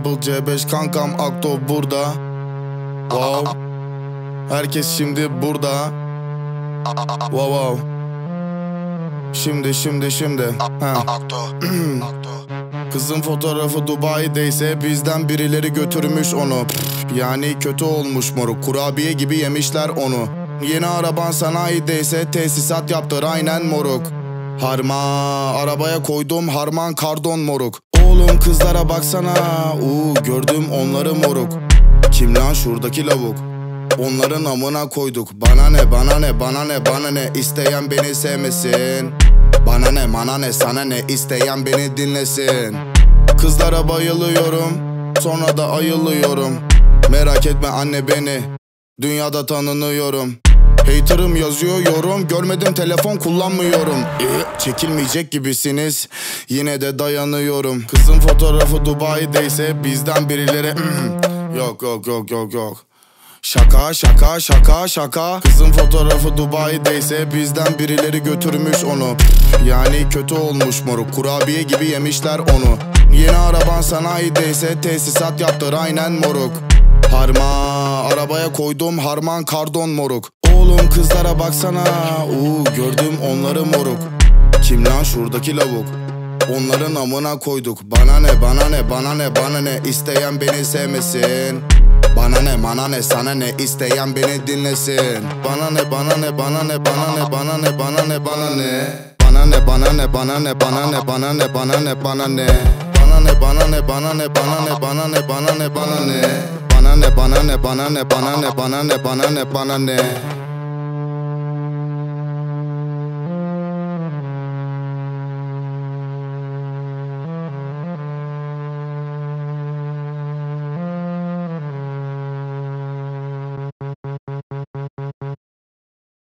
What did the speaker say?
Double C5 kankam Akto burada. Wow. Herkes şimdi burada. Wow. Şimdi. Kızın fotoğrafı Dubai'deyse bizden birileri götürmüş onu. Yani kötü olmuş moruk, kurabiye gibi yemişler onu. Yeni araban sanayideyse tesisat yaptır aynen moruk. Harma arabaya koydum harman kardon moruk. Oğlum kızlara baksana, gördüm onları moruk. Kim lan şuradaki lavuk? Onların amına koyduk. Bana ne isteyen beni sevmesin. Bana ne mana ne sana ne isteyen beni dinlesin. Kızlara bayılıyorum, sonra da ayılıyorum. Merak etme anne beni, dünyada tanınıyorum. Hater'ım yazıyor yorum, görmedim telefon kullanmıyorum. Çekilmeyecek gibisiniz, yine de dayanıyorum. Kızın fotoğrafı Dubai'deyse bizden birileri Yok. Şaka. Kızın fotoğrafı Dubai'deyse bizden birileri götürmüş onu. Yani kötü olmuş moruk, kurabiye gibi yemişler onu. Yeni araban sanayideyse tesisat yaptır aynen moruk. Harma arabaya koydum harman kardon moruk. Oğlum kızlara baksana, gördüm onları moruk. Kim lan şuradaki lavuk? Onların amına koyduk. Bana ne isteyen beni sevmesin. Bana ne mana ne sana ne isteyen beni dinlesin. Bana ne bana ne